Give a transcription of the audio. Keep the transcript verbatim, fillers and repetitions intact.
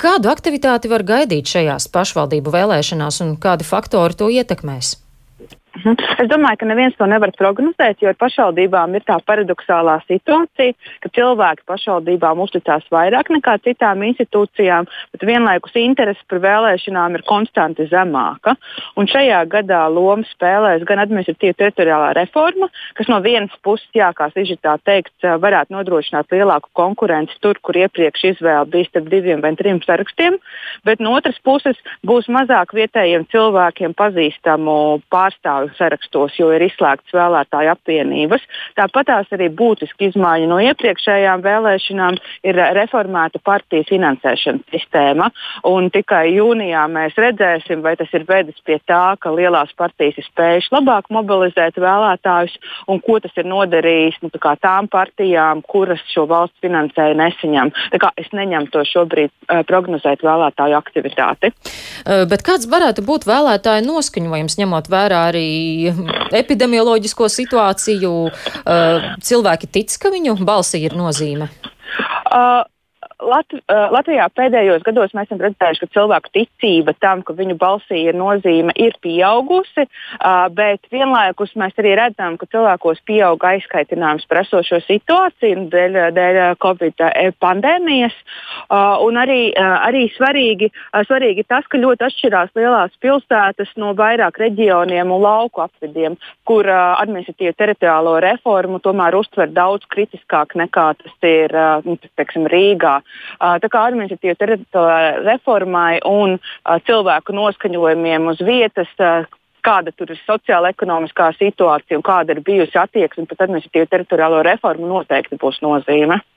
Kādu aktivitāti var gaidīt šajās pašvaldību vēlēšanās un kādi faktori to ietekmēs? Es domāju, ka neviens to nevar prognozēt, jo ar pašvaldībām ir tā paradoxālā situācija, ka cilvēki pašvaldībām uzticās vairāk nekā citām institūcijām, bet vienlaikus interese par vēlēšanām ir konstanti zemāka. Un šajā gadā lomu spēlēs gan administratīva teritoriālā reforma, kas no vienas puses, jā, kā Sižitā teikts, varētu nodrošināt lielāku konkurenci tur, kur iepriekš izvēle bija starp diviem vai trim sarakstiem, bet no otras puses būs mazāk vietējiem cilvēkiem pazīstamu pārstāvju sarakstos, jo ir izslēgtas vēlētāju apvienības. Tāpat tās arī būtiski izmaiņa no iepriekšējām vēlēšanām ir reformēta partiju finansēšanas sistēma. Un tikai jūnijā mēs redzēsim, vai tas ir vedis pie tā, ka lielās partijas ir spējušas labāk mobilizēt vēlētājus un ko tas ir nodarījis nu, tā tām partijām, kuras šo valsts finansēju nesaņem. Tā kā es neņemu to šobrīd uh, prognozēt vēlētāju aktivitāti. Uh, bet kāds varētu būt vēlētāju noskaņojums, ņemot vērā arī epidemioloģisko situāciju, uh, cilvēki tic, ka viņu balsī ir nozīme? Uh, Lat- uh, Latvijā pēdējos gados mēs esam redzējuši, ka cilvēku ticība tam, ka viņu balsī ir nozīme, ir pieaugusi, uh, bet vienlaikus mēs arī redzam, ka cilvēkos pieaug aizskaitinājums par esošo situāciju dēļ, dēļ Covid pandēmijas. Uh, un arī, uh, arī svarīgi, uh, svarīgi tas, ka ļoti atšķirās lielās pilsētas no vairāk reģioniem un lauku apvidiem, kur uh, administratīva teritoriālo reformu tomēr uztver daudz kritiskāk nekā tas ir uh, teiksim, Rīgā. Uh, tā kā administratīva teritoriālajai reformai un uh, cilvēku noskaņojumiem uz vietas, uh, kāda tur ir sociāla-ekonomiskā situācija un kāda ir bijusi attieksme pret administratīvu teritoriālo reformu, noteikti būs nozīme.